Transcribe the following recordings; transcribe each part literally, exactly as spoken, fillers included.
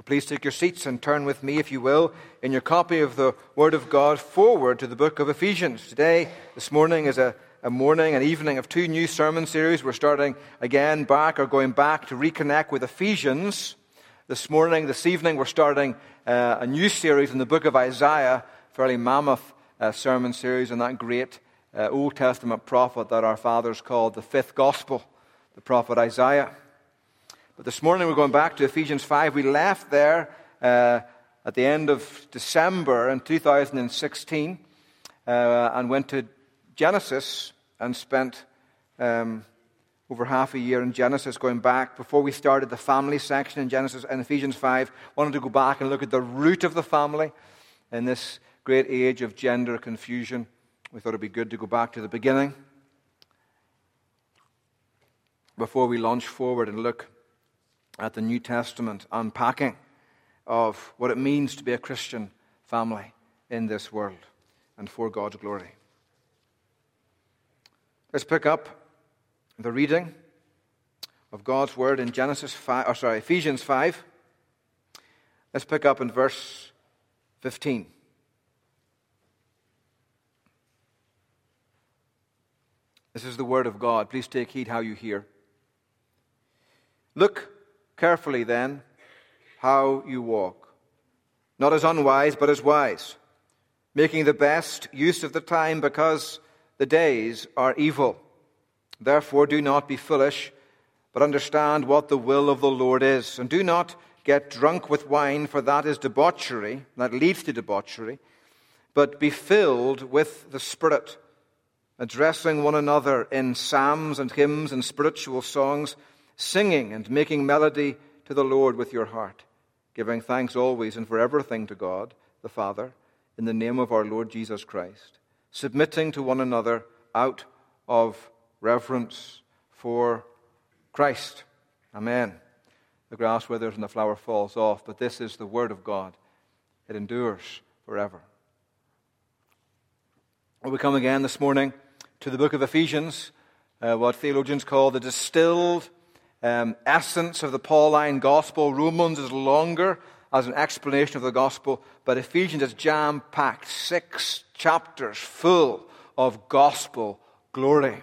Please take your seats and turn with me, if you will, in your copy of the Word of God forward to the book of Ephesians. Today, this morning, is a, a morning and evening of two new sermon series. We're starting again back or going back to reconnect with Ephesians. This morning, this evening, we're starting uh, a new series in the book of Isaiah, a fairly mammoth uh, sermon series on that great uh, Old Testament prophet that our fathers called the fifth gospel, the prophet Isaiah. But this morning we're going back to Ephesians five. We left there uh, at the end of December in two thousand sixteen uh, and went to Genesis and spent um, over half a year in Genesis going back. Before we started the family section in Genesis and Ephesians five, wanted to go back and look at the root of the family in this great age of gender confusion. We thought it would be good to go back to the beginning before we launch forward and look at the New Testament unpacking of what it means to be a Christian family in this world and for God's glory. Let's pick up the reading of God's Word in Genesis five, or sorry, Ephesians five. Let's pick up in verse fifteen. This is the Word of God. Please take heed how you hear. Look carefully then how you walk, not as unwise but as wise, making the best use of the time because the days are evil. Therefore do not be foolish, but understand what the will of the Lord is. And do not get drunk with wine, for that is debauchery, that leads to debauchery, but be filled with the Spirit, addressing one another in psalms and hymns and spiritual songs, singing and making melody to the Lord with your heart, giving thanks always and for everything to God the Father, in the name of our Lord Jesus Christ, submitting to one another out of reverence for Christ. Amen. The grass withers and the flower falls off, but this is the Word of God. It endures forever. Well, we come again this morning to the book of Ephesians, uh, what theologians call the distilled Um, essence of the Pauline gospel. Romans is longer as an explanation of the gospel, but Ephesians is jam-packed, six chapters full of gospel glory.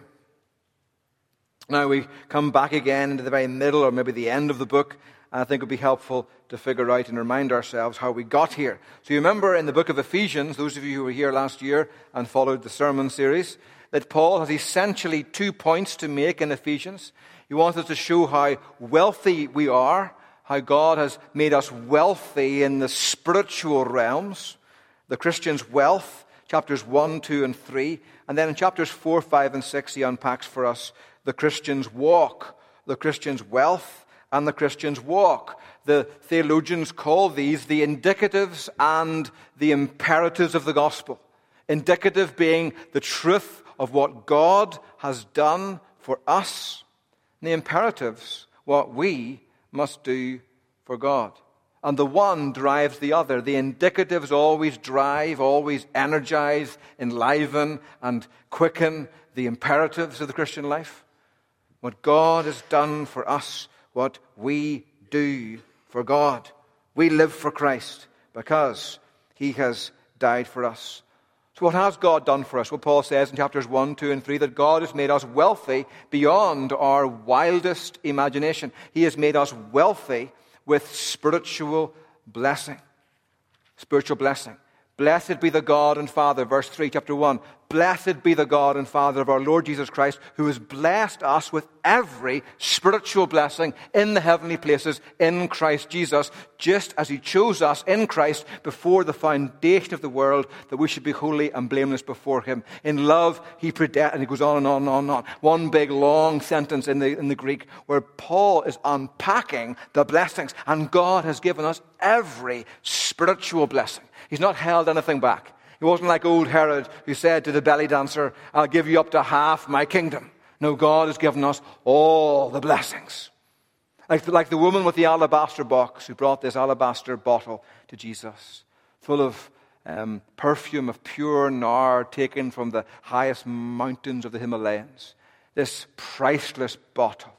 Now we come back again into the very middle or maybe the end of the book, and I think it would be helpful to figure out and remind ourselves how we got here. So you remember in the book of Ephesians, those of you who were here last year and followed the sermon series, that Paul has essentially two points to make in Ephesians. He wants us to show how wealthy we are, how God has made us wealthy in the spiritual realms, the Christian's wealth, chapters one, two, and three. And then in chapters four, five, and six, he unpacks for us the Christian's walk, the Christian's wealth, and the Christian's walk. The theologians call these the indicatives and the imperatives of the gospel. Indicative being the truth of what God has done for us, the imperatives, what we must do for God. And the one drives the other. The indicatives always drive, always energize, enliven, and quicken the imperatives of the Christian life. What God has done for us, what we do for God. We live for Christ because He has died for us. So what has God done for us? Well, Paul says in chapters one, two, and three that God has made us wealthy beyond our wildest imagination. He has made us wealthy with spiritual blessing. Spiritual blessing. Blessed be the God and Father, verse three, chapter one. Blessed be the God and Father of our Lord Jesus Christ, who has blessed us with every spiritual blessing in the heavenly places in Christ Jesus, just as He chose us in Christ before the foundation of the world, that we should be holy and blameless before Him. In love, He predestined, and He goes on and on and on and on. One big long sentence in the, in the Greek where Paul is unpacking the blessings, and God has given us every spiritual blessing. He's not held anything back. He wasn't like old Herod who said to the belly dancer, I'll give you up to half my kingdom. No, God has given us all the blessings. Like, like the woman with the alabaster box who brought this alabaster bottle to Jesus, full of um, perfume of pure nard taken from the highest mountains of the Himalayas. This priceless bottle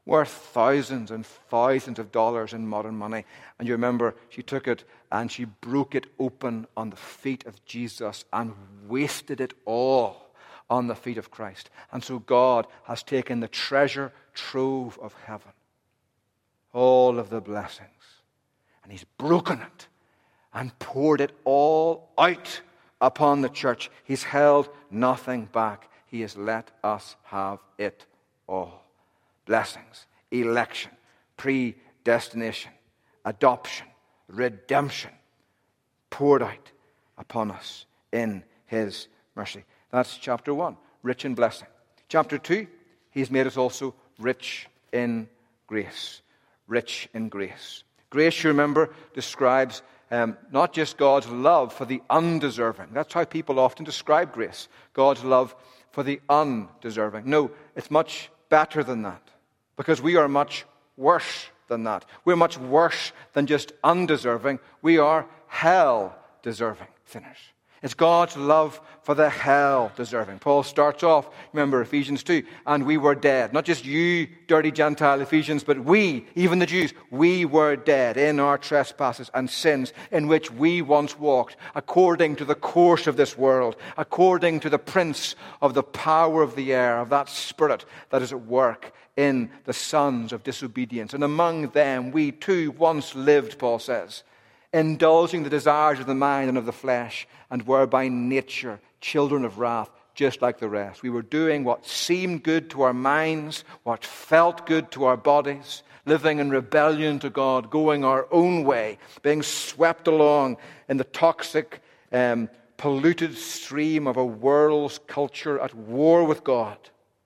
worth thousands and thousands of dollars in modern money. And you remember, she took it and she broke it open on the feet of Jesus and wasted it all on the feet of Christ. And so God has taken the treasure trove of heaven, all of the blessings, and he's broken it and poured it all out upon the church. He's held nothing back. He has let us have it all. Blessings, election, predestination, adoption, redemption, poured out upon us in his mercy. That's chapter one, rich in blessing. Chapter two, he's made us also rich in grace. Rich in grace. Grace, you remember, describes um, not just God's love for the undeserving. That's how people often describe grace. God's love for the undeserving. No, it's much better than that. Because we are much worse than that. We're much worse than just undeserving. We are hell-deserving sinners. It's God's love for the hell-deserving. Paul starts off, remember Ephesians two, and we were dead. Not just you, dirty Gentile Ephesians, but we, even the Jews, we were dead in our trespasses and sins in which we once walked, according to the course of this world, according to the prince of the power of the air, of that spirit that is at work in the sons of disobedience. And among them we too once lived, Paul says, indulging the desires of the mind and of the flesh, and were by nature children of wrath, just like the rest. We were doing what seemed good to our minds, what felt good to our bodies, living in rebellion to God, going our own way, being swept along in the toxic, um, polluted stream of a world's culture at war with God.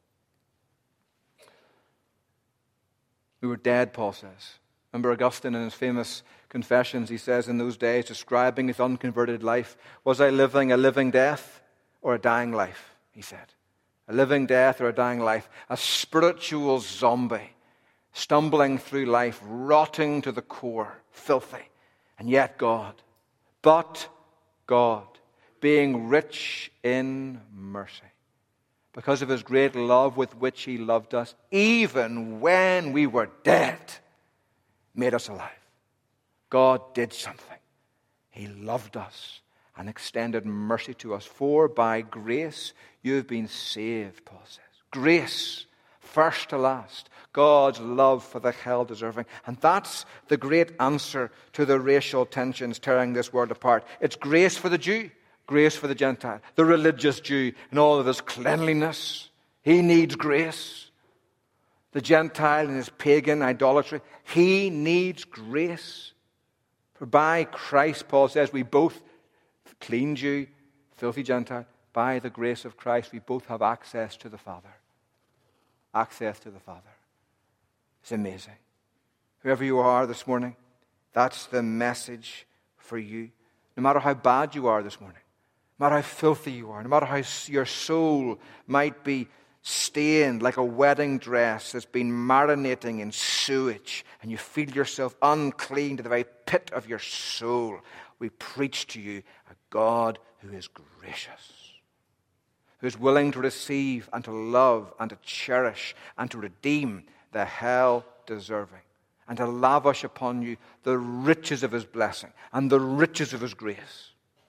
We were dead, Paul says. Remember Augustine in his famous Confessions, he says in those days, describing his unconverted life, was I living a living death or a dying life? He said. A living death or a dying life. A spiritual zombie, stumbling through life, rotting to the core, filthy. And yet God, but God, being rich in mercy, because of his great love with which he loved us, even when we were dead, made us alive. God did something. He loved us and extended mercy to us. For by grace you have been saved, Paul says. Grace, first to last. God's love for the hell-deserving. And that's the great answer to the racial tensions tearing this world apart. It's grace for the Jew, grace for the Gentile. The religious Jew in all of his cleanliness, he needs grace. The Gentile in his pagan idolatry, he needs grace. For by Christ, Paul says, we both, clean Jew, filthy Gentile, by the grace of Christ, we both have access to the Father. Access to the Father. It's amazing. Whoever you are this morning, that's the message for you. No matter how bad you are this morning, no matter how filthy you are, no matter how your soul might be stained like a wedding dress that's been marinating in sewage, and you feel yourself unclean to the very pit of your soul, we preach to you a God who is gracious, who is willing to receive and to love and to cherish and to redeem the hell-deserving, and to lavish upon you the riches of his blessing and the riches of his grace.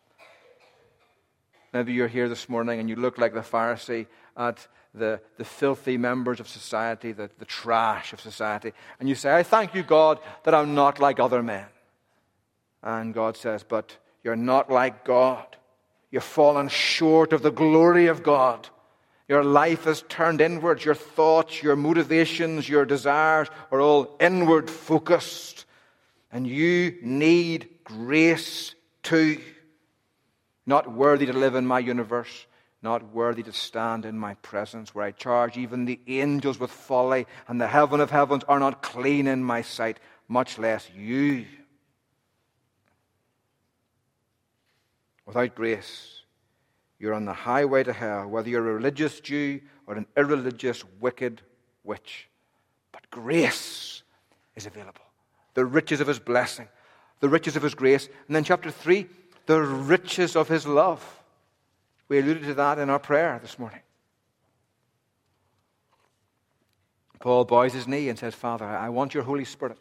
Maybe you're here this morning and you look like the Pharisee at the, the filthy members of society, the, the trash of society, and you say, I thank you, God, that I'm not like other men. And God says, but you're not like God. You've fallen short of the glory of God. Your life is turned inwards. Your thoughts, your motivations, your desires are all inward focused. And you need grace too. Not worthy to live in my universe, not worthy to stand in my presence, where I charge even the angels with folly, and the heaven of heavens are not clean in my sight, much less you. Without grace, you're on the highway to hell, whether you're a religious Jew or an irreligious, wicked witch. But grace is available. The riches of his blessing, the riches of his grace. And then chapter three, the riches of his love. We alluded to that in our prayer this morning. Paul bows his knee and says, Father, I want your Holy Spirit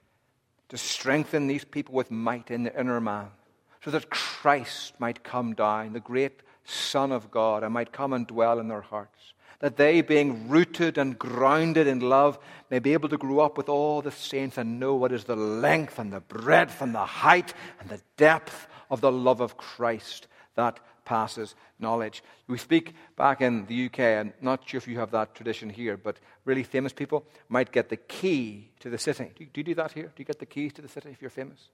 to strengthen these people with might in the inner man, so that Christ might come down, the great Son of God, and might come and dwell in their hearts. That they, being rooted and grounded in love, may be able to grow up with all the saints and know what is the length and the breadth and the height and the depth of the love of Christ that passes knowledge. We speak back in the U K, and not sure if you have that tradition here, but really famous people might get the key to the city. Do you do, you do that here? Do you get the keys to the city if you're famous?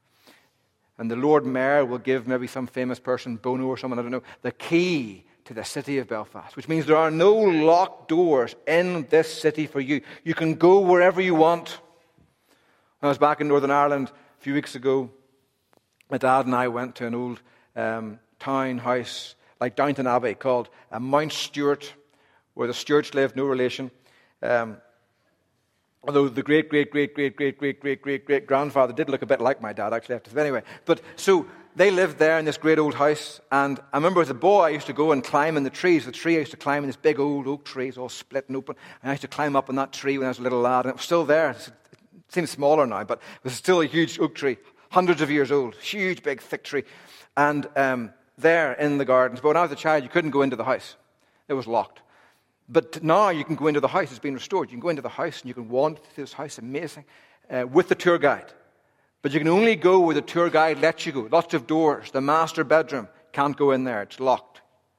And the Lord Mayor will give maybe some famous person, Bono or someone, I don't know, the key to the city of Belfast, which means there are no locked doors in this city for you. You can go wherever you want. When I was back in Northern Ireland a few weeks ago, my dad and I went to an old um, town house like Downton Abbey called uh, Mount Stewart, where the Stewarts lived, no relation. Um, although the great, great, great, great, great, great, great, great, great grandfather did look a bit like my dad, actually. But anyway, but so they lived there in this great old house, and I remember as a boy I used to go and climb in the trees. The tree I used to climb in, this big old oak tree, it's all split and open, and I used to climb up in that tree when I was a little lad, and it was still there. It seems smaller now, but it was still a huge oak tree, hundreds of years old, huge, big, thick tree, and um, there in the gardens. But when I was a child, you couldn't go into the house. It was locked. But now you can go into the house. It's been restored. You can go into the house and you can wander through this house, amazing, uh, with the tour guide. But you can only go where the tour guide lets you go. Lots of doors. The master bedroom, can't go in there. It's locked.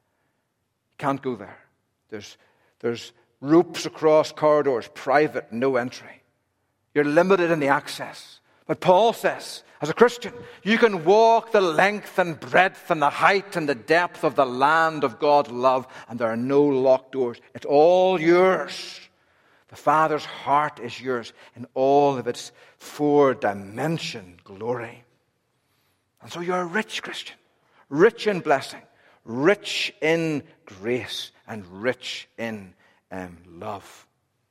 Can't go there. There's, there's ropes across corridors, private, no entry. You're limited in the access. But Paul says, as a Christian, you can walk the length and breadth and the height and the depth of the land of God's love, and there are no locked doors. It's all yours. The Father's heart is yours in all of its four-dimension glory. And so you're a rich Christian, rich in blessing, rich in grace, and rich in um, love.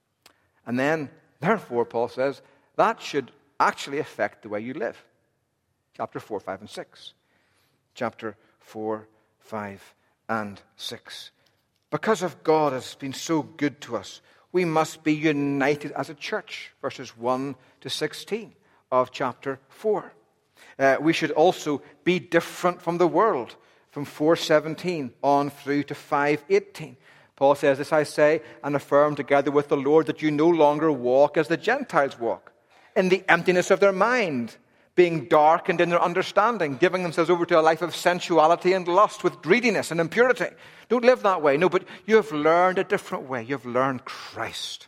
And then, therefore, Paul says, that should actually affect the way you live. Chapter four, five, and six. Chapter four, five, and six. Because of God has been so good to us, we must be united as a church. Verses one to sixteen of chapter four. Uh, we should also be different from the world. From four seventeen on through to five eighteen. Paul says, this I say and affirm together with the Lord, that you no longer walk as the Gentiles walk, in the emptiness of their mind, being darkened in their understanding, giving themselves over to a life of sensuality and lust with greediness and impurity. Don't live that way. No, but you have learned a different way. You have learned Christ.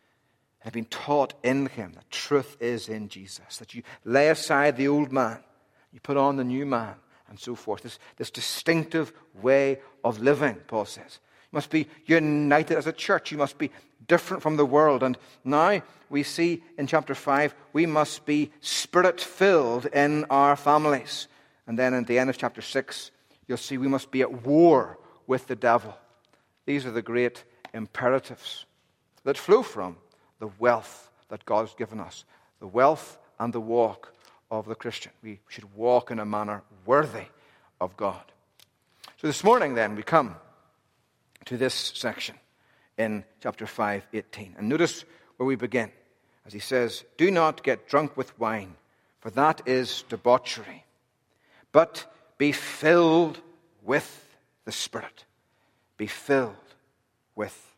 And have been taught in Him that truth is in Jesus. That you lay aside the old man, you put on the new man, and so forth. This, this distinctive way of living, Paul says. You must be united as a church. You must be different from the world. And now we see in chapter five, we must be Spirit-filled in our families. And then at the end of chapter six, you'll see we must be at war with the devil. These are the great imperatives that flow from the wealth that God has given us. The wealth and the walk of the Christian. We should walk in a manner worthy of God. So this morning then we come to this section in chapter five, eighteen. And notice where we begin. As he says, do not get drunk with wine, for that is debauchery, but be filled with the Spirit. Be filled with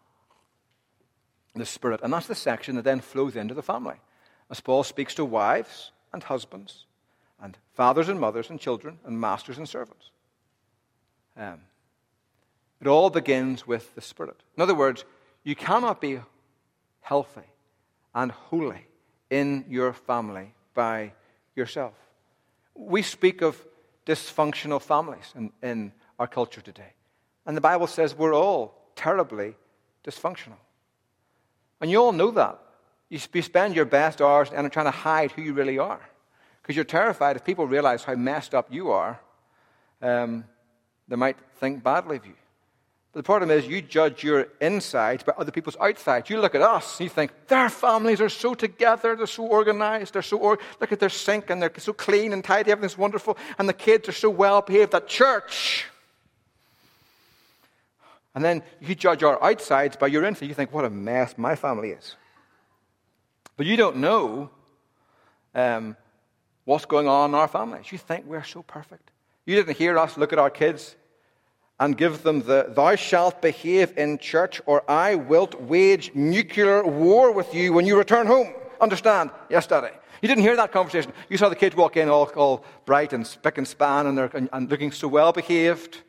the Spirit. And that's the section that then flows into the family. As Paul speaks to wives and husbands, and fathers and mothers and children, and masters and servants. Um, It all begins with the Spirit. In other words, you cannot be healthy and holy in your family by yourself. We speak of dysfunctional families in, in our culture today. And the Bible says we're all terribly dysfunctional. And you all know that. You spend your best hours and trying to hide who you really are. Because you're terrified if people realize how messed up you are, um, they might think badly of you. But the problem is you judge your insides by other people's outsides. You look at us and you think, their families are so together, they're so organized, they're so, or- look at their sink and they're so clean and tidy, everything's wonderful, and the kids are so well behaved at church. And then you judge our outsides by your inside. You think, what a mess my family is. But you don't know um, what's going on in our families. You think we're so perfect. You didn't hear us look at our kids and give them the, thou shalt behave in church or I wilt wage nuclear war with you when you return home. Understand? Yes, Daddy. You didn't hear that conversation. You saw the kids walk in all, all bright and spick and span and, they're, and, and looking so well behaved.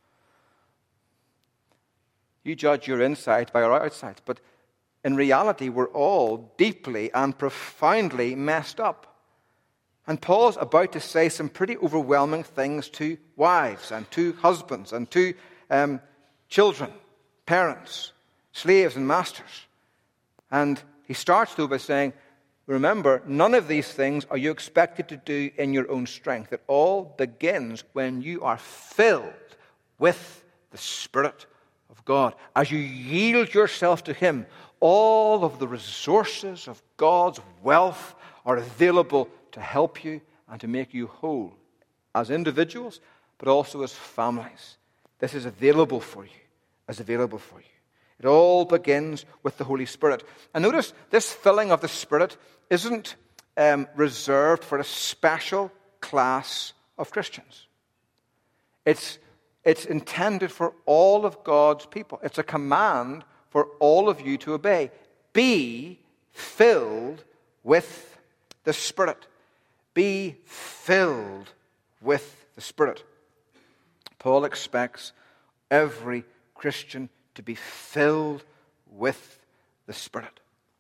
You judge your insides by our outsides. But in reality, we're all deeply and profoundly messed up. And Paul's about to say some pretty overwhelming things to wives and to husbands and to um, children, parents, slaves and masters. And he starts though by saying, remember, none of these things are you expected to do in your own strength. It all begins when you are filled with the Spirit of God. As you yield yourself to Him, all of the resources of God's wealth are available to help you and to make you whole as individuals, but also as families. This is available for you, as available for you. It all begins with the Holy Spirit. And notice, this filling of the Spirit isn't um, reserved for a special class of Christians. It's, it's intended for all of God's people. It's a command for all of you to obey. Be filled with the Spirit. Be filled with the Spirit. Paul expects every Christian to be filled with the Spirit.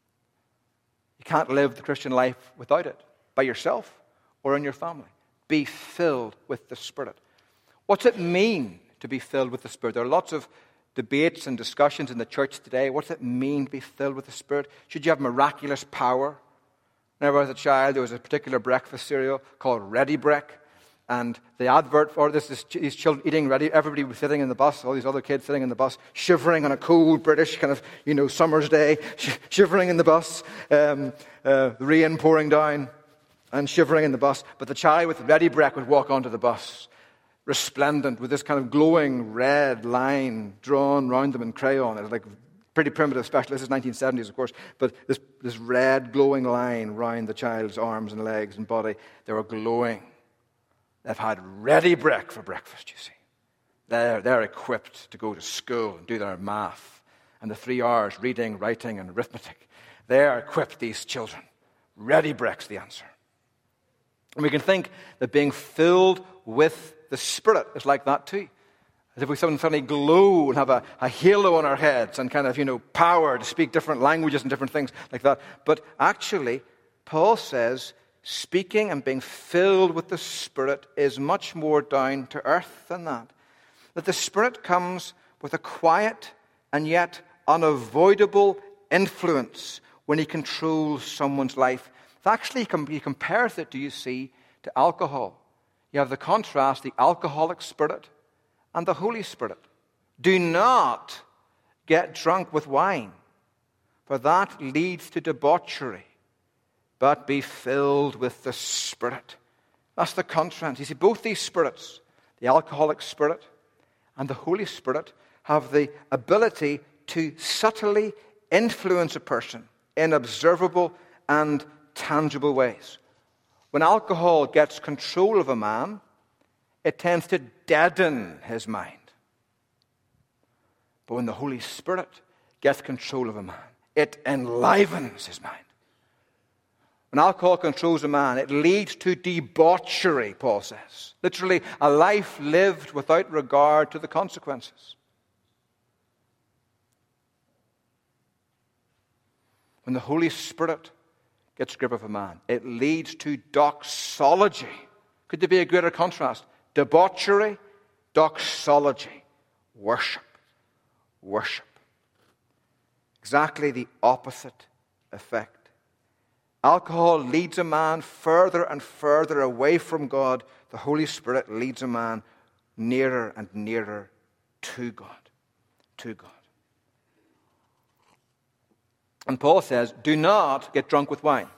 You can't live the Christian life without it, by yourself or in your family. Be filled with the Spirit. What's it mean to be filled with the Spirit? There are lots of debates and discussions in the church today. What's it mean to be filled with the Spirit? Should you have miraculous power? Whenever I was a child, there was a particular breakfast cereal called Ready Brek. And the advert for this is these children eating ready. Everybody was sitting in the bus, all these other kids sitting in the bus, shivering on a cold British kind of, you know, summer's day, sh- shivering in the bus, um, uh, the rain pouring down and shivering in the bus. But the child with Ready Brek would walk onto the bus, resplendent, with this kind of glowing red line drawn round them in crayon. It was like pretty primitive, especially this is nineteen seventies, of course, but this, this red glowing line round the child's arms and legs and body, they were glowing. They've had Ready Brek for breakfast, you see. They're, they're equipped to go to school and do their math and the three R's, reading, writing, and arithmetic. They're equipped, these children. Ready Brek's the answer. And we can think that being filled with the Spirit is like that too. As if we suddenly glow and have a, a halo on our heads and kind of, you know, power to speak different languages and different things like that. But actually, Paul says, speaking and being filled with the Spirit is much more down to earth than that. That the Spirit comes with a quiet and yet unavoidable influence when He controls someone's life. It's actually, He compares it, do you see, to alcohol. You have the contrast, the alcoholic spirit and the Holy Spirit. Do not get drunk with wine, for that leads to debauchery, but be filled with the Spirit. That's the contrast. You see, both these spirits, the alcoholic spirit and the Holy Spirit, have the ability to subtly influence a person in observable and tangible ways. When alcohol gets control of a man, it tends to deaden his mind. But when the Holy Spirit gets control of a man, it enlivens his mind. When alcohol controls a man, it leads to debauchery, Paul says. Literally, a life lived without regard to the consequences. When the Holy Spirit gets grip of a man, it leads to doxology. Could there be a greater contrast? Debauchery, doxology, worship, worship. Exactly the opposite effect. Alcohol leads a man further and further away from God. The Holy Spirit leads a man nearer and nearer to God, to God. And Paul says, do not get drunk with wine.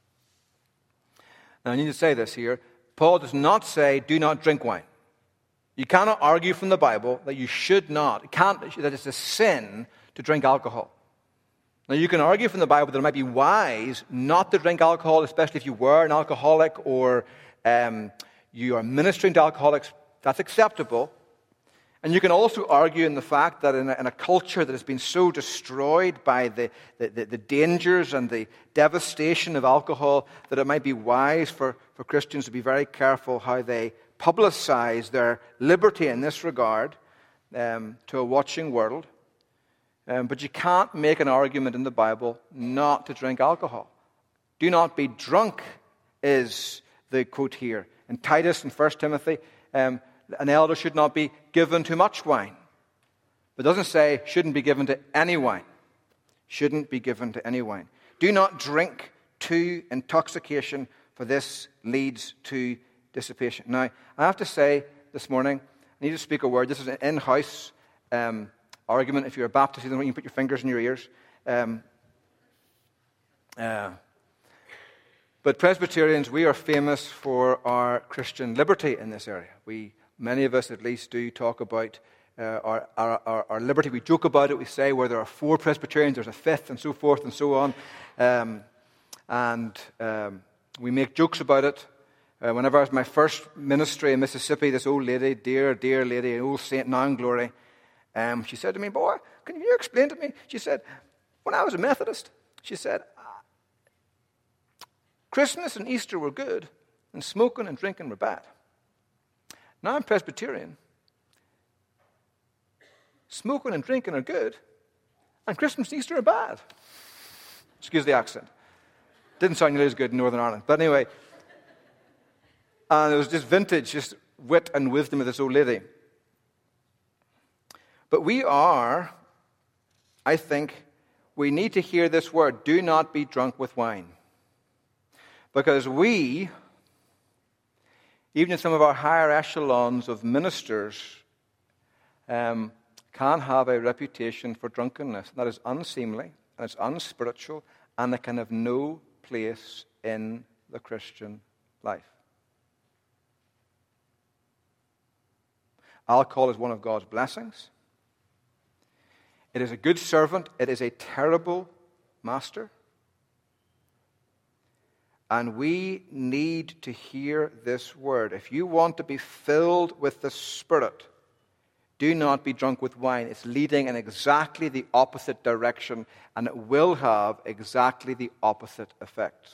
Now, I need to say this here. Paul does not say, do not drink wine. You cannot argue from the Bible that you should not, it can't, that it's a sin to drink alcohol. Now, you can argue from the Bible that it might be wise not to drink alcohol, especially if you were an alcoholic or um, you are ministering to alcoholics. That's acceptable. And you can also argue in the fact that in a, in a culture that has been so destroyed by the, the, the, the dangers and the devastation of alcohol, that it might be wise for, for Christians to be very careful how they publicize their liberty in this regard um, to a watching world. Um, but you can't make an argument in the Bible not to drink alcohol. Do not be drunk is the quote here. In Titus and First Timothy, um, an elder should not be given too much wine. But it doesn't say shouldn't be given to any wine. Shouldn't be given to any wine. Do not drink to intoxication, for this leads to dissipation. Now, I have to say this morning, I need to speak a word. This is an in-house um, argument. If you're a Baptist, you can put your fingers in your ears. Um, uh, but Presbyterians, we are famous for our Christian liberty in this area. We Many of us, at least, do talk about uh, our, our, our, our liberty. We joke about it. We say where there are four Presbyterians, there's a fifth, and so forth and so on. Um, and um, we make jokes about it. Uh, whenever I was in my first ministry in Mississippi, this old lady, dear, dear lady, an old saint now in glory, um, she said to me, boy, can you explain to me? She said, when I was a Methodist, she said, Christmas and Easter were good, and smoking and drinking were bad. Now I'm Presbyterian. Smoking and drinking are good, and Christmas and Easter are bad. Excuse the accent. Didn't sound nearly as good in Northern Ireland. But anyway, and it was just vintage, just wit and wisdom of this old lady. But we are, I think, we need to hear this word, do not be drunk with wine. Because we, even in some of our higher echelons of ministers, um, can have a reputation for drunkenness. That is unseemly, and it's unspiritual, and it can have no place in the Christian life. Alcohol is one of God's blessings. It is a good servant. It is a terrible master. And we need to hear this word. If you want to be filled with the Spirit, do not be drunk with wine. It's leading in exactly the opposite direction, and it will have exactly the opposite effects.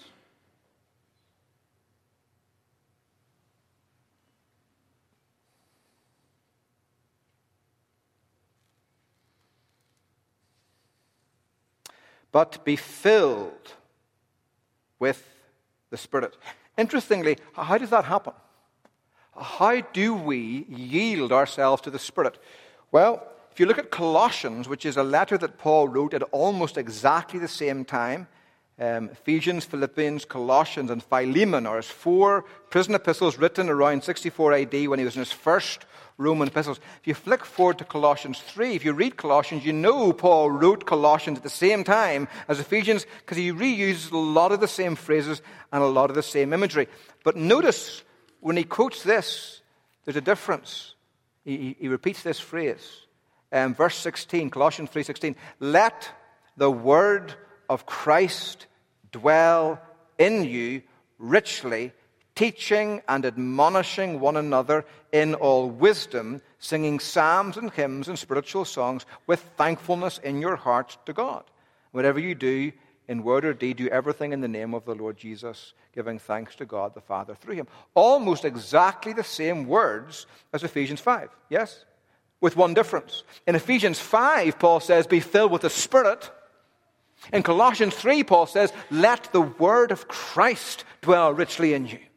But be filled with the Spirit. Interestingly, how does that happen? How do we yield ourselves to the Spirit? Well, if you look at Colossians, which is a letter that Paul wrote at almost exactly the same time, um, Ephesians, Philippians, Colossians, and Philemon are his four prison epistles written around sixty-four A D when he was in his first Roman epistles. If you flick forward to Colossians three, if you read Colossians, you know Paul wrote Colossians at the same time as Ephesians because he reuses a lot of the same phrases and a lot of the same imagery. But notice when he quotes this, there's a difference. He, he repeats this phrase. Um, verse sixteen, Colossians three sixteen. Let the word of Christ dwell in you richly, teaching and admonishing one another in all wisdom, singing psalms and hymns and spiritual songs with thankfulness in your hearts to God. Whatever you do, in word or deed, do everything in the name of the Lord Jesus, giving thanks to God the Father through him. Almost exactly the same words as Ephesians five, yes? With one difference. In Ephesians five, Paul says, be filled with the Spirit. In Colossians three, Paul says, let the word of Christ dwell richly in you.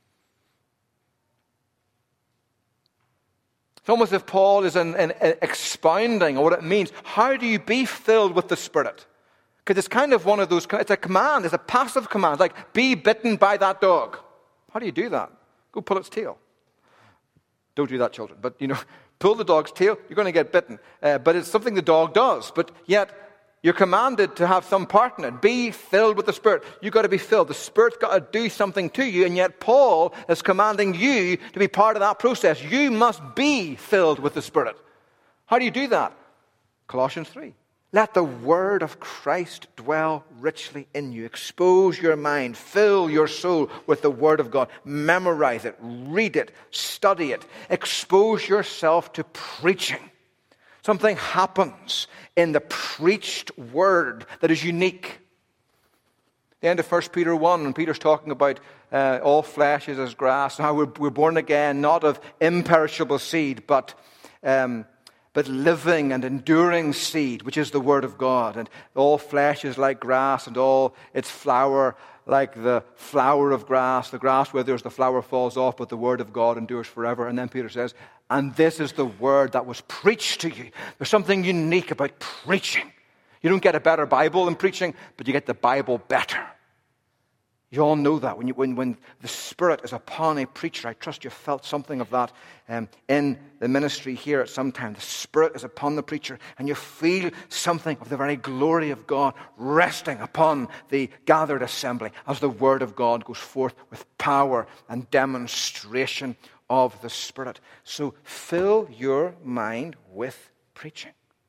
It's almost as if Paul is in, in, in expounding what it means. How do you be filled with the Spirit? Because it's kind of one of those, it's a command, it's a passive command, like be bitten by that dog. How do you do that? Go pull its tail. Don't do that, children. But, you know, pull the dog's tail, you're going to get bitten. Uh, but it's something the dog does. But yet, You're commanded to have some part in it. Be filled with the Spirit. You've got to be filled. The Spirit's got to do something to you, and yet Paul is commanding you to be part of that process. You must be filled with the Spirit. How do you do that? Colossians three. Let the word of Christ dwell richly in you. Expose your mind. Fill your soul with the word of God. Memorize it. Read it. Study it. Expose yourself to preaching. Something happens in the preached word that is unique. The end of First Peter one, when Peter's talking about uh, all flesh is as grass, and how we're, we're born again, not of imperishable seed, but um, but living and enduring seed, which is the word of God. And all flesh is like grass, and all its flower like the flower of grass. The grass withers, the flower falls off, but the word of God endures forever. And then Peter says, and this is the word that was preached to you. There's something unique about preaching. You don't get a better Bible than preaching, but you get the Bible better. You all know that. When, you, when, when the Spirit is upon a preacher, I trust you've felt something of that um, in the ministry here at some time. The Spirit is upon the preacher, and you feel something of the very glory of God resting upon the gathered assembly as the Word of God goes forth with power and demonstration of the Spirit. So fill your mind with preaching.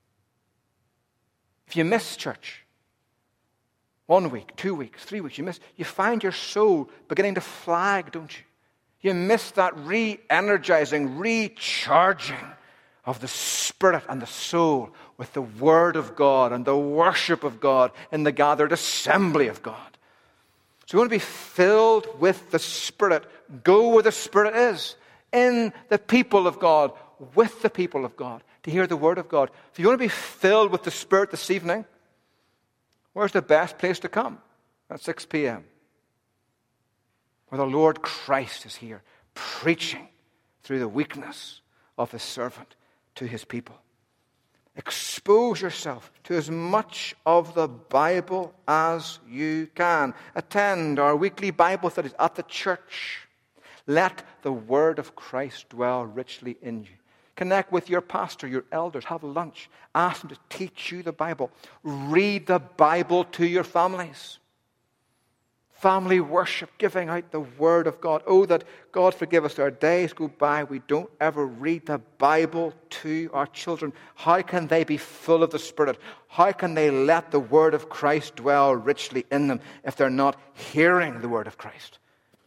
If you miss church, one week, two weeks, three weeks, you miss, you find your soul beginning to flag, don't you? You miss that re-energizing, recharging of the spirit and the soul with the Word of God and the worship of God in the gathered assembly of God. So we want to be filled with the Spirit. Go where the Spirit is, in the people of God, with the people of God, to hear the Word of God. If you want to be filled with the Spirit this evening, where's the best place to come? At six p.m. where the Lord Christ is here, preaching through the weakness of His servant to His people. Expose yourself to as much of the Bible as you can. Attend our weekly Bible studies at the church. Let the word of Christ dwell richly in you. Connect with your pastor, your elders. Have lunch. Ask them to teach you the Bible. Read the Bible to your families. Family worship, giving out the Word of God. Oh, that God forgive us, our days go by, we don't ever read the Bible to our children. How can they be full of the Spirit? How can they let the Word of Christ dwell richly in them if they're not hearing the Word of Christ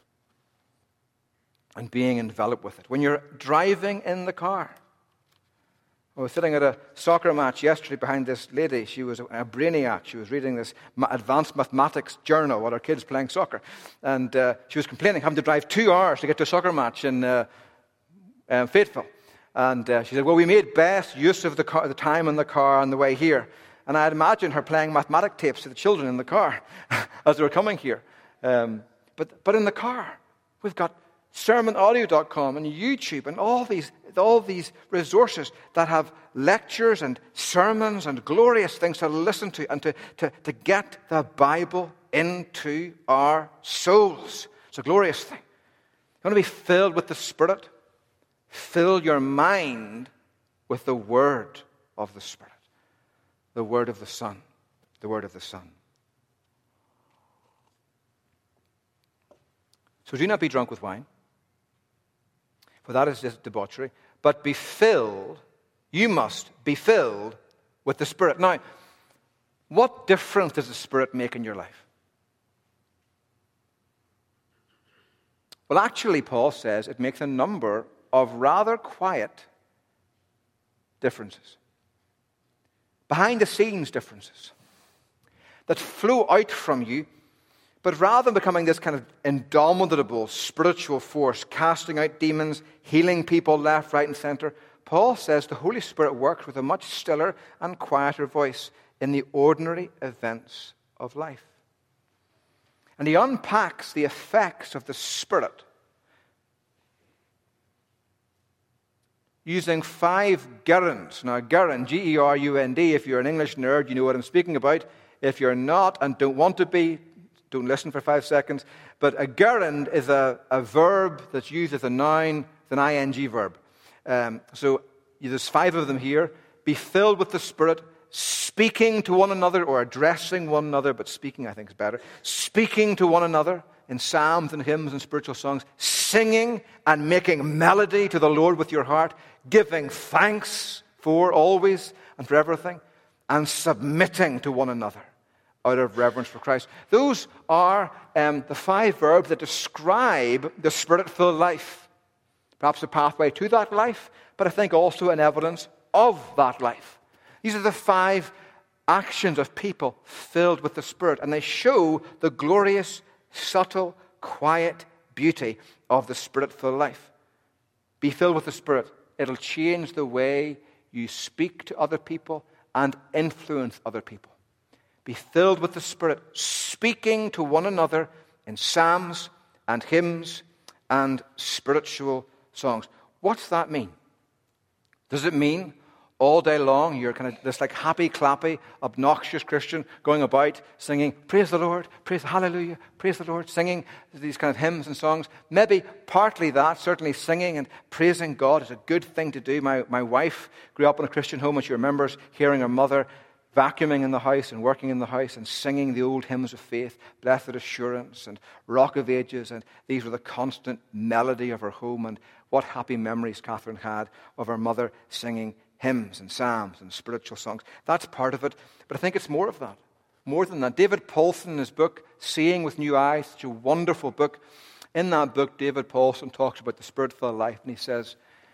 and being enveloped with it? When you're driving in the car, I was sitting at a soccer match yesterday behind this lady. She was a brainiac. She was reading this advanced mathematics journal while her kids playing soccer. And uh, she was complaining, having to drive two hours to get to a soccer match in uh, um, Fayetteville. And uh, she said, well, we made best use of the, car, the time in the car on the way here. And I had imagined her playing mathematic tapes to the children in the car as they were coming here. Um, but, but in the car, we've got sermon audio dot com and YouTube and all these all these resources that have lectures and sermons and glorious things to listen to and to, to, to get the Bible into our souls. It's a glorious thing. You want to be filled with the Spirit? Fill your mind with the Word of the Spirit. The Word of the Son. The Word of the Son. So do not be drunk with wine, for that is just debauchery, but be filled, you must be filled with the Spirit. Now, what difference does the Spirit make in your life? Well, actually, Paul says it makes a number of rather quiet differences. Behind the scenes differences that flow out from you. But rather than becoming this kind of indomitable spiritual force, casting out demons, healing people left, right, and center, Paul says the Holy Spirit works with a much stiller and quieter voice in the ordinary events of life. And he unpacks the effects of the Spirit using five gerunds. Now, gerund, G E R U N D, if you're an English nerd, you know what I'm speaking about. If you're not and don't want to be, don't listen for five seconds. But a gerund is a, a verb that's used as a noun, it's an ing verb. Um, so there's five of them here. Be filled with the Spirit, speaking to one another or addressing one another, but speaking I think is better, speaking to one another in psalms and hymns and spiritual songs, singing and making melody to the Lord with your heart, giving thanks for always and for everything, and submitting to one another out of reverence for Christ. Those are um, the five verbs that describe the Spirit-filled life. Perhaps a pathway to that life, but I think also an evidence of that life. These are the five actions of people filled with the Spirit, and they show the glorious, subtle, quiet beauty of the Spirit-filled life. Be filled with the Spirit. It'll change the way you speak to other people and influence other people. Be filled with the Spirit, speaking to one another in psalms and hymns and spiritual songs. What's that mean? Does it mean all day long you're kind of this like happy, clappy, obnoxious Christian going about singing, praise the Lord, praise, hallelujah, praise the Lord, singing these kind of hymns and songs? Maybe partly that. Certainly singing and praising God is a good thing to do. My, my wife grew up in a Christian home, and she remembers hearing her mother vacuuming in the house and working in the house and singing the old hymns of faith, Blessed Assurance and Rock of Ages, and these were the constant melody of her home. And what happy memories Catherine had of her mother singing hymns and psalms and spiritual songs. That's part of it, but I think it's more of that. More than that. David Paulson, in his book, Seeing with New Eyes, such a wonderful book. In that book, David Paulson talks about the Spirit-filled life, and he says,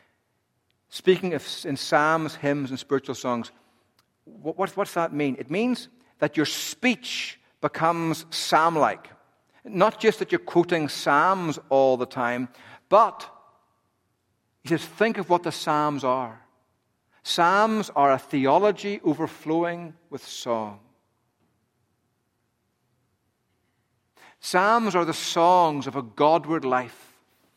speaking of in psalms, hymns, and spiritual songs, what, what, what's that mean? It means that your speech becomes psalm-like. Not just that you're quoting psalms all the time, but, he says, think of what the psalms are. Psalms are a theology overflowing with song. Psalms are the songs of a Godward life.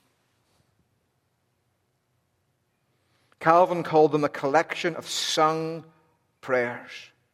Calvin called them a collection of sung prayers.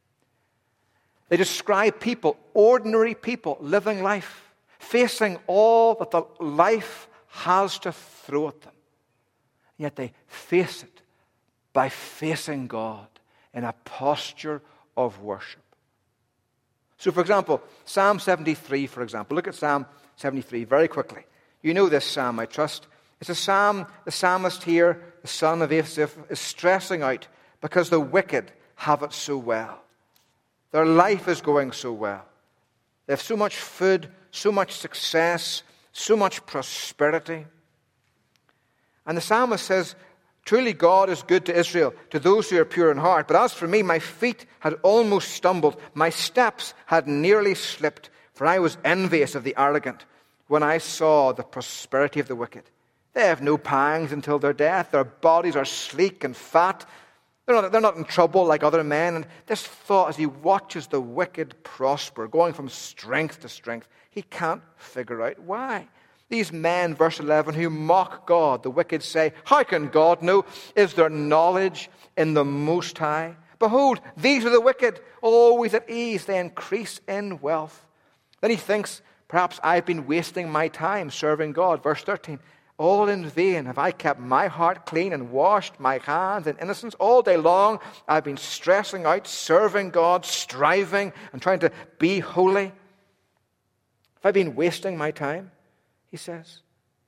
They describe people, ordinary people, living life, facing all that the life has to throw at them. Yet they face it by facing God in a posture of worship. So, for example, Psalm seventy-three, for example. Look at Psalm seventy-three very quickly. You know this psalm, I trust. It's a psalm, the psalmist here, the son of Asaph, is stressing out because the wicked have it so well. Their life is going so well. They have so much food, so much success, so much prosperity. And the psalmist says, truly God is good to Israel, to those who are pure in heart. But as for me, my feet had almost stumbled. My steps had nearly slipped, for I was envious of the arrogant when I saw the prosperity of the wicked. They have no pangs until their death. Their bodies are sleek and fat. They're not, they're not in trouble like other men. And this thought, as he watches the wicked prosper, going from strength to strength, he can't figure out why. These men, verse eleven, who mock God, the wicked say, how can God know? Is there knowledge in the Most High? Behold, these are the wicked, always at ease. They increase in wealth. Then he thinks, perhaps I've been wasting my time serving God. Verse thirteen, all in vain have I kept my heart clean and washed my hands in innocence. All day long I've been stressing out, serving God, striving and trying to be holy. Have I been wasting my time? He says.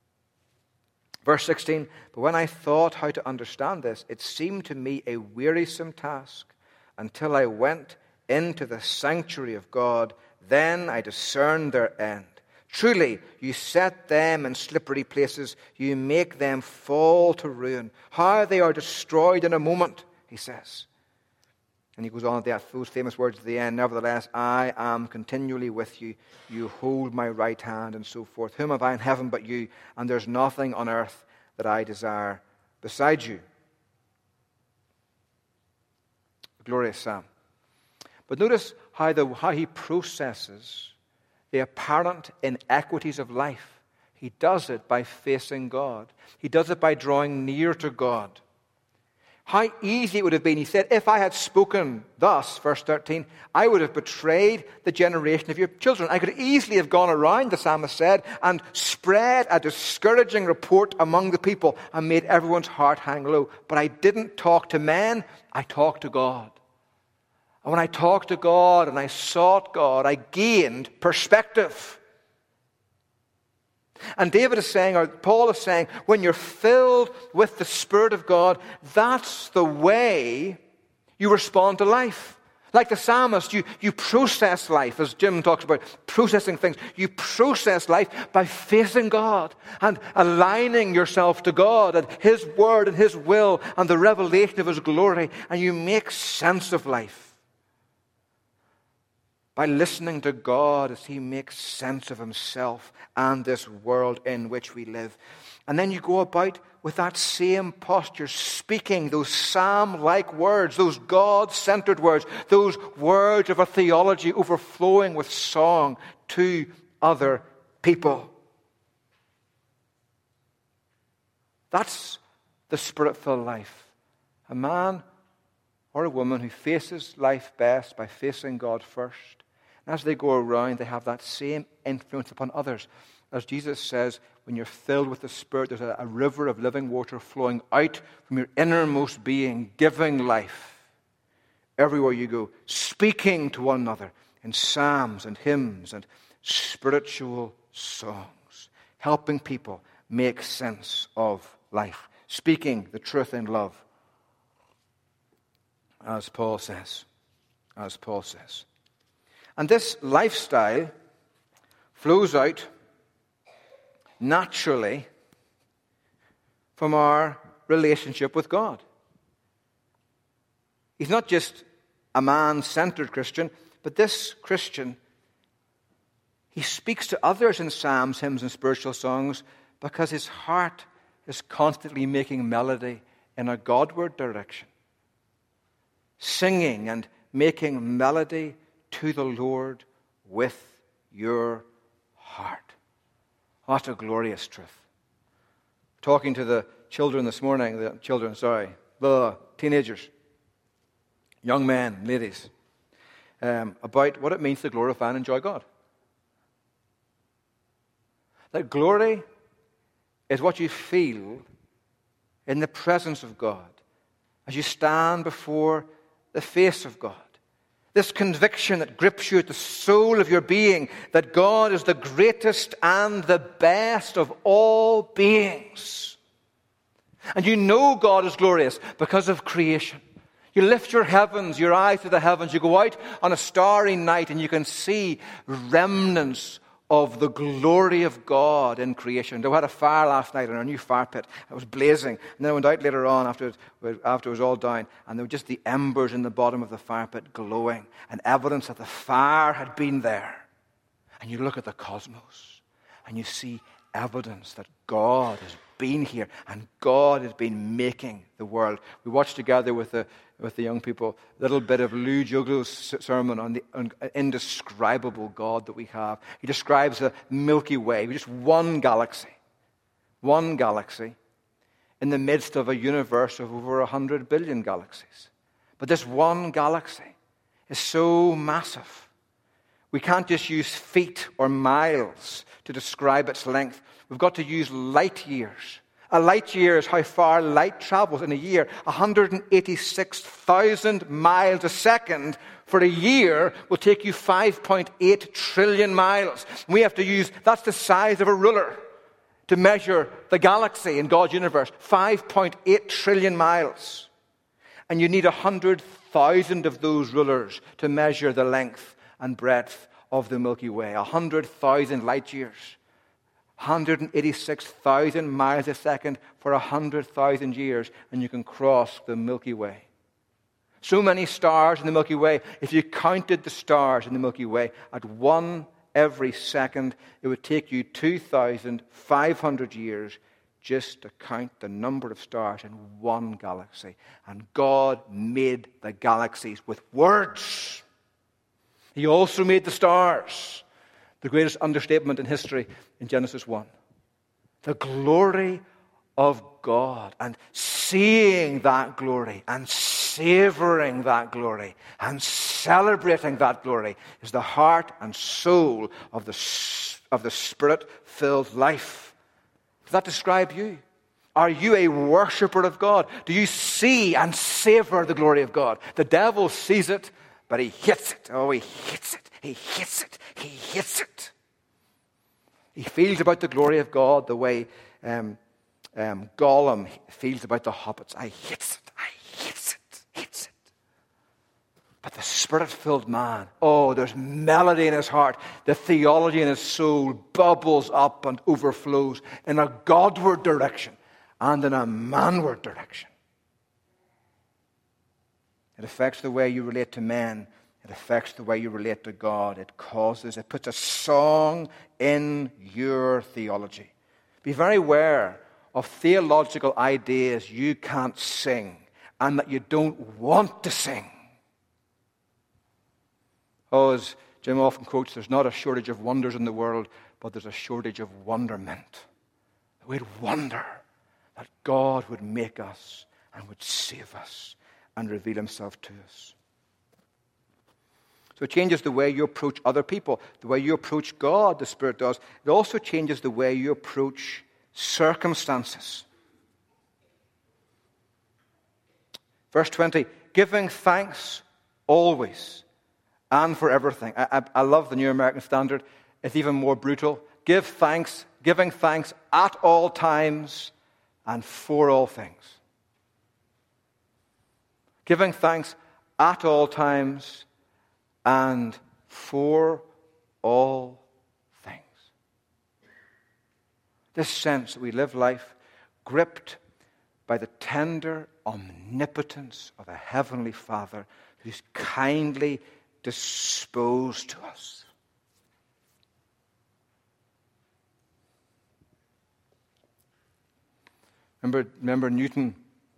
Verse sixteen, but when I thought how to understand this, it seemed to me a wearisome task until I went into the sanctuary of God. Then I discerned their end. Truly, you set them in slippery places. You make them fall to ruin. How they are destroyed in a moment, he says. And he goes on to those famous words at the end, nevertheless, I am continually with you. You hold my right hand, and so forth. Whom have I in heaven but you? And there's nothing on earth that I desire beside you. A glorious psalm. But notice how, the, how he processes the apparent inequities of life. He does it by facing God. He does it by drawing near to God. How easy it would have been, he said, if I had spoken thus, verse thirteen, I would have betrayed the generation of your children. I could easily have gone around, the psalmist said, and spread a discouraging report among the people and made everyone's heart hang low. But I didn't talk to men, I talked to God. And when I talked to God and I sought God, I gained perspective. And David is saying, or Paul is saying, when you're filled with the Spirit of God, that's the way you respond to life. Like the psalmist, you, you process life, as Jim talks about, processing things. You process life by facing God and aligning yourself to God and His Word and His will and the revelation of His glory, and you make sense of life by listening to God as He makes sense of Himself and this world in which we live. And then you go about with that same posture, speaking those psalm-like words, those God-centered words, those words of a theology overflowing with song to other people. That's the Spirit-filled life. A man or a woman who faces life best by facing God first. And as they go around, they have that same influence upon others. As Jesus says, when you're filled with the Spirit, there's a, a river of living water flowing out from your innermost being, giving life everywhere you go, speaking to one another in psalms and hymns and spiritual songs, helping people make sense of life, speaking the truth in love, as Paul says, as Paul says. And this lifestyle flows out naturally from our relationship with God. He's not just a man-centered Christian, but this Christian, he speaks to others in psalms, hymns, and spiritual songs because his heart is constantly making melody in a Godward direction, singing and making melody to the Lord with your heart. What a glorious truth. Talking to the children this morning, the children, sorry, the teenagers, young men, ladies, um, about what it means to glorify and enjoy God. That glory is what you feel in the presence of God as you stand before the face of God. This conviction that grips you at the soul of your being, that God is the greatest and the best of all beings. And you know God is glorious because of creation. You lift your heavens, your eyes to the heavens, you go out on a starry night and you can see remnants of the glory of God in creation. We had a fire last night in our new fire pit. It was blazing. And then I went out later on after it, after it was all down, and there were just the embers in the bottom of the fire pit glowing, and evidence that the fire had been there. And you look at the cosmos, and you see evidence that God has been here, and God has been making the world. We watched together with the with the young people a little bit of Lou Joglo's sermon on the on indescribable God that we have. He describes the Milky Way, just one galaxy, one galaxy in the midst of a universe of over a hundred billion galaxies. But this one galaxy is so massive. We can't just use feet or miles to describe its length. We've got to use light years. A light year is how far light travels in a year. one hundred eighty-six thousand miles a second for a year will take you five point eight trillion miles. We have to use, that's the size of a ruler to measure the galaxy in God's universe. five point eight trillion miles. And you need one hundred thousand of those rulers to measure the length and breadth of the Milky Way. one hundred thousand light years. one hundred eighty-six thousand miles a second for one hundred thousand years, and you can cross the Milky Way. So many stars in the Milky Way. If you counted the stars in the Milky Way at one every second, it would take you two thousand five hundred years just to count the number of stars in one galaxy. And God made the galaxies with words. He also made the stars. The greatest understatement in history in Genesis one. The glory of God, and seeing that glory and savoring that glory and celebrating that glory is the heart and soul of the, of the Spirit-filled life. Does that describe you? Are you a worshiper of God? Do you see and savor the glory of God? The devil sees it but he hates it. Oh, he hates it. He hates it. He hates it. He feels about the glory of God the way um, um, Gollum feels about the hobbits. I hates it. I hates it. Hates it. But the Spirit-filled man, oh, there's melody in his heart. The theology in his soul bubbles up and overflows in a Godward direction and in a manward direction. It affects the way you relate to men. It affects the way you relate to God. It causes, it puts a song in your theology. Be very aware of theological ideas you can't sing and that you don't want to sing. Oh, as Jim often quotes, there's not a shortage of wonders in the world, but there's a shortage of wonderment. We'd wonder that God would make us and would save us and reveal himself to us. So it changes the way you approach other people, the way you approach God, the Spirit does. It also changes the way you approach circumstances. Verse twenty, giving thanks always and for everything. I, I, I love the New American Standard. It's even more brutal. Give thanks, giving thanks at all times and for all things. Giving thanks at all times and for all things. This sense that we live life gripped by the tender omnipotence of a heavenly Father who's kindly disposed to us. Remember, remember Newton?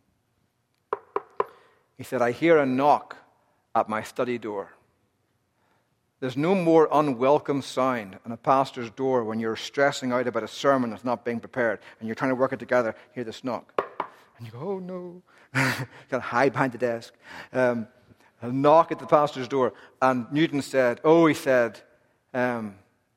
He said, I hear a knock at my study door. There's no more unwelcome sound on a pastor's door when you're stressing out about a sermon that's not being prepared and you're trying to work it together. Hear this knock. And you go, oh no. You got to hide behind the desk. Um, a knock at the pastor's door. And Newton said, oh, he said, um,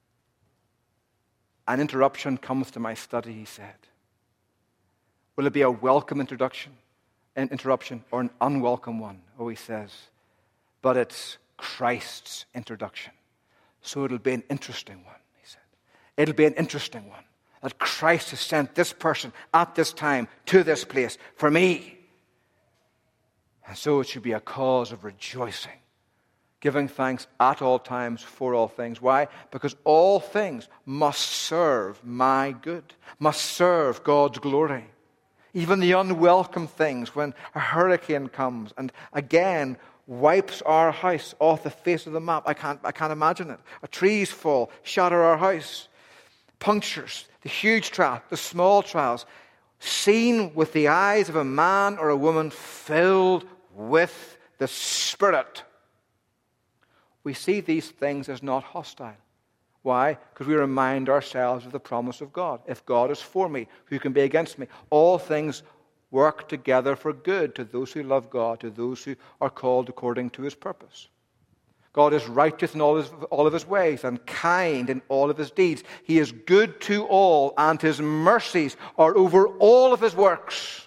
an interruption comes to my study, he said. Will it be a welcome introduction, an interruption, or an unwelcome one? Oh, he says, but it's Christ's introduction. So it'll be an interesting one, he said. It'll be an interesting one. That Christ has sent this person at this time to this place for me. And so it should be a cause of rejoicing. Giving thanks at all times for all things. Why? Because all things must serve my good, must serve God's glory. Even the unwelcome things, when a hurricane comes and again wipes our house off the face of the map. I can't, I can't imagine it. A trees fall, shatter our house. Punctures, the huge trial, the small trials, seen with the eyes of a man or a woman filled with the Spirit. We see these things as not hostile. Why? Because we remind ourselves of the promise of God. If God is for me, who can be against me? All things work together for good to those who love God, to those who are called according to his purpose. God is righteous in all, his, all of his ways and kind in all of his deeds. He is good to all, and his mercies are over all of his works.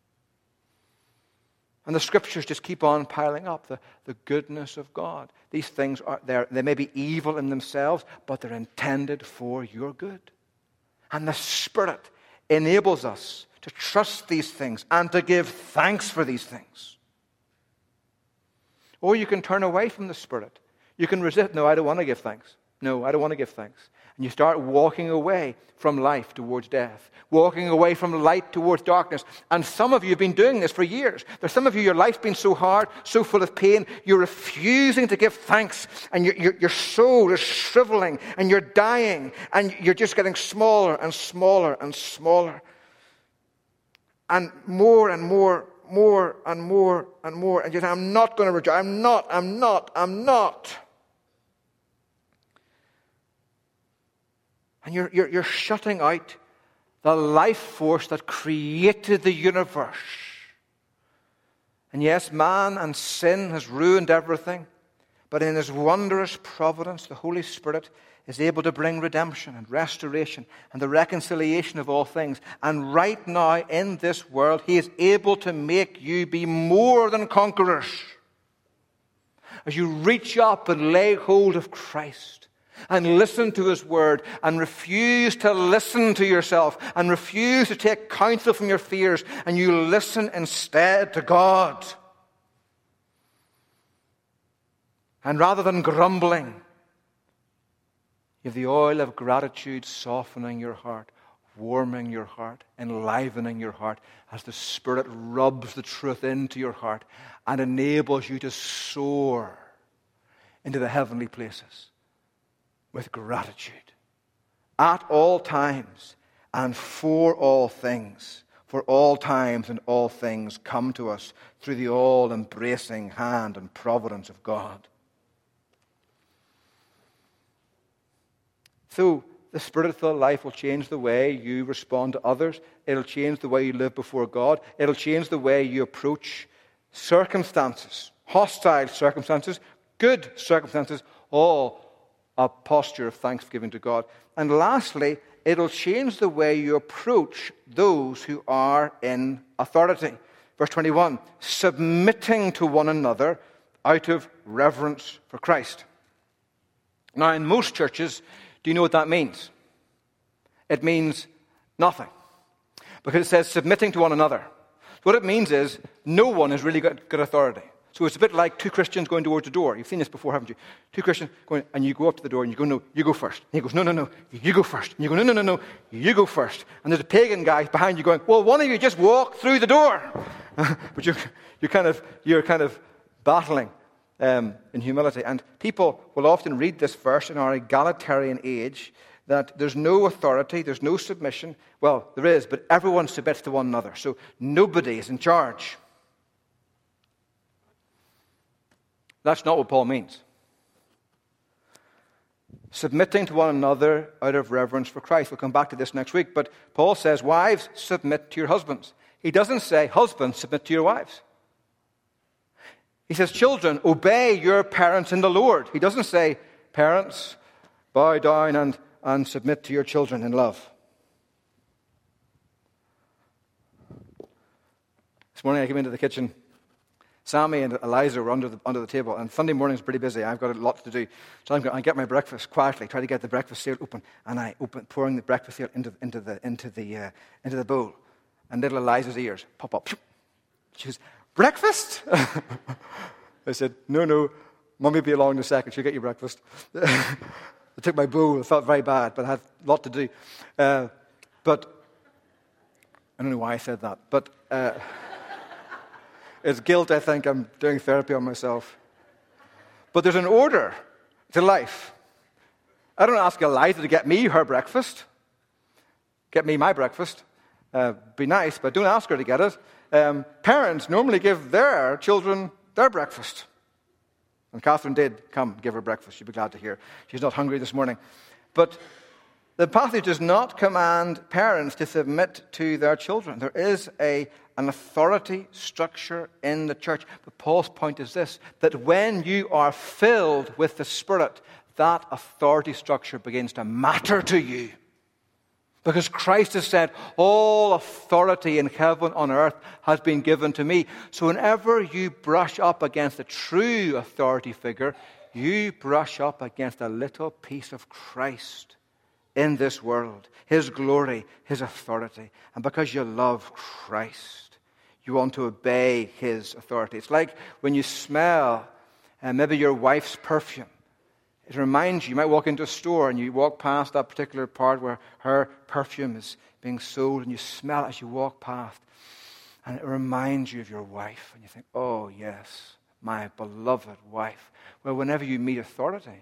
And the scriptures just keep on piling up the, the goodness of God. These things are there. They may be evil in themselves, but they're intended for your good. And the Spirit enables us to trust these things and to give thanks for these things. Or you can turn away from the Spirit. You can resist. No, I don't want to give thanks. No, I don't want to give thanks. And you start walking away from life towards death. Walking away from light towards darkness. And some of you have been doing this for years. There's some of you, your life's been so hard, so full of pain, you're refusing to give thanks. And your, your, your soul is shriveling, and you're dying, and you're just getting smaller and smaller and smaller. And more and more, more and more and more. And you say, I'm not going to rejoice. I'm not, I'm not, I'm not. And you're, you're, you're shutting out the life force that created the universe. And yes, man and sin has ruined everything. But in his wondrous providence, the Holy Spirit is able to bring redemption and restoration and the reconciliation of all things. And right now in this world, he is able to make you be more than conquerors. as you reach up and lay hold of Christ and listen to his word and refuse to listen to yourself and refuse to take counsel from your fears, and you listen instead to God. And rather than grumbling, you have the oil of gratitude softening your heart, warming your heart, enlivening your heart as the Spirit rubs the truth into your heart and enables you to soar into the heavenly places with gratitude at all times and for all things. For all times and all things come to us through the all-embracing hand and providence of God. So, the Spirit-filled life will change the way you respond to others. It'll change the way you live before God. It'll change the way you approach circumstances, hostile circumstances, good circumstances, all a posture of thanksgiving to God. And lastly, it'll change the way you approach those who are in authority. Verse twenty-one, submitting to one another out of reverence for Christ. Now, in most churches, do you know what that means? It means nothing. Because it says submitting to one another. What it means is no one has really got good authority. So it's a bit like two Christians going towards the door. You've seen this before, haven't you? Two Christians going, and you go up to the door and you go, no, you go first. And he goes, no, no, no, you go first. And you go, no, no, no, no, you go first. And there's a pagan guy behind you going, well, one of you just walk through the door. But you're, you're kind of, you're kind of battling. Um, in humility. And people will often read this verse in our egalitarian age that there's no authority, there's no submission. Well, there is, but everyone submits to one another. So nobody is in charge. That's not what Paul means. Submitting to one another out of reverence for Christ. We'll come back to this next week. But Paul says, wives, submit to your husbands. He doesn't say, husbands, submit to your wives. He says, children, obey your parents in the Lord. He doesn't say, parents, bow down and, and submit to your children in love. This morning I came into the kitchen. Sammy and Eliza were under the, under the table, and Sunday morning is pretty busy. I've got a lot to do. So I'm going to get my breakfast quietly, try to get the breakfast cereal open, and I open, pouring the breakfast cereal into, into, the, into, the, uh, into the bowl. And little Eliza's ears pop up. She goes, breakfast? I said, no, no, Mummy will be along in a second. She'll get you breakfast. I took my bowl. I felt very bad, but I had a lot to do. Uh, but I don't know why I said that. But uh, it's guilt, I think. I'm doing therapy on myself. But there's an order to life. I don't ask Eliza to get me her breakfast. Get me my breakfast. Uh, be nice, but don't ask her to get it. Um, parents normally give their children their breakfast. And Catherine did come give her breakfast. You'd be glad to hear. She's not hungry this morning. But the passage does not command parents to submit to their children. There is a, an authority structure in the church. But Paul's point is this, that when you are filled with the Spirit, that authority structure begins to matter to you. Because Christ has said, all authority in heaven and on earth has been given to me. So whenever you brush up against a true authority figure, you brush up against a little piece of Christ in this world. His glory, His authority. And because you love Christ, you want to obey His authority. It's like when you smell uh, maybe your wife's perfume. It reminds you, you might walk into a store and you walk past that particular part where her perfume is being sold and you smell it as you walk past. And it reminds you of your wife. And you think, oh yes, my beloved wife. Well, whenever you meet authority,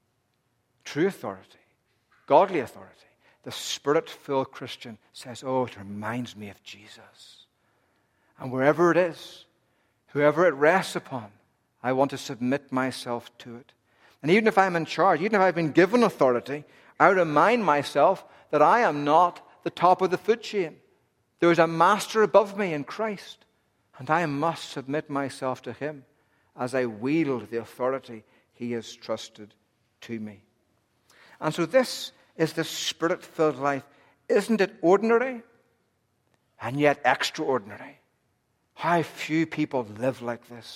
true authority, godly authority, the Spirit-filled Christian says, oh, it reminds me of Jesus. And wherever it is, whoever it rests upon, I want to submit myself to it. And even if I'm in charge, even if I've been given authority, I remind myself that I am not the top of the food chain. There is a master above me in Christ, and I must submit myself to Him as I wield the authority He has trusted to me. And so this is the Spirit-filled life. Isn't it ordinary and yet extraordinary? How few people live like this.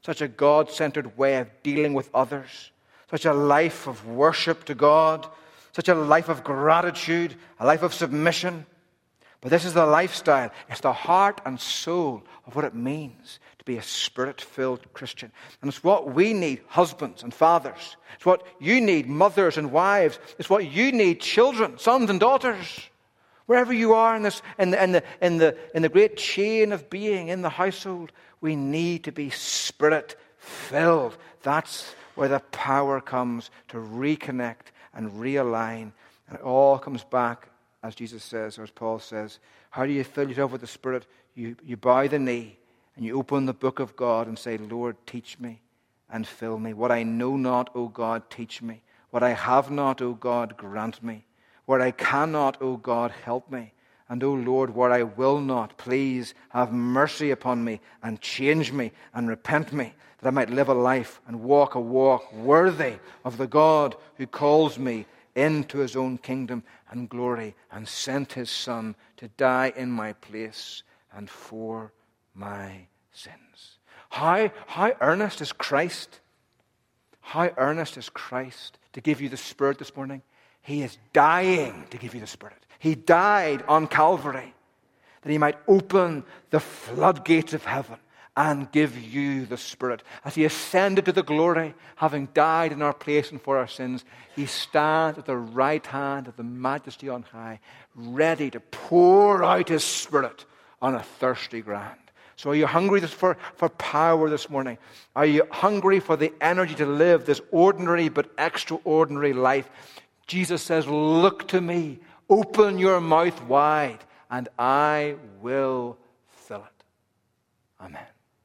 such a God-centered way of dealing with others, such a life of worship to God, such a life of gratitude, a life of submission. But this is the lifestyle. It's the heart and soul of what it means to be a Spirit-filled Christian. And it's what we need, husbands and fathers. It's what you need, mothers and wives. It's what you need, children, sons and daughters. Wherever you are in this, in the, in the, in the, in the great chain of being in the household, we need to be Spirit-filled. That's where the power comes to reconnect and realign. And it all comes back, as Jesus says, or as Paul says. How do you fill yourself with the Spirit? You, you bow the knee and you open the book of God and say, Lord, teach me and fill me. What I know not, O God, teach me. What I have not, O God, grant me. Where I cannot, O God, help me. And, O Lord, where I will not, please have mercy upon me and change me and repent me, that I might live a life and walk a walk worthy of the God who calls me into his own kingdom and glory and sent his Son to die in my place and for my sins. How, how earnest is Christ? How earnest is Christ to give you the Spirit this morning? He is dying to give you the Spirit. He died on Calvary that he might open the floodgates of heaven and give you the Spirit. As he ascended to the glory, having died in our place and for our sins, he stands at the right hand of the Majesty on high, ready to pour out his Spirit on a thirsty ground. So are you hungry for, for power this morning? Are you hungry for the energy to live this ordinary but extraordinary life? Jesus says, look to me, open your mouth wide, and I will fill it. Amen.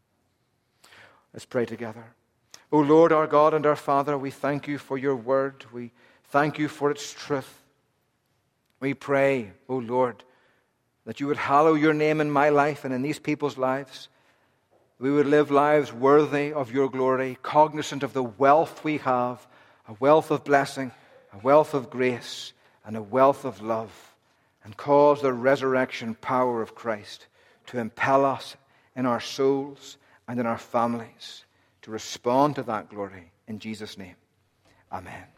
Let's pray together. O Lord, our God and our Father, we thank you for your word. We thank you for its truth. We pray, O Lord, that you would hallow your name in my life and in these people's lives. We would live lives worthy of your glory, cognizant of the wealth we have, a wealth of blessing, a wealth of grace, and a wealth of love, and cause the resurrection power of Christ to impel us in our souls and in our families to respond to that glory. In Jesus' name, amen.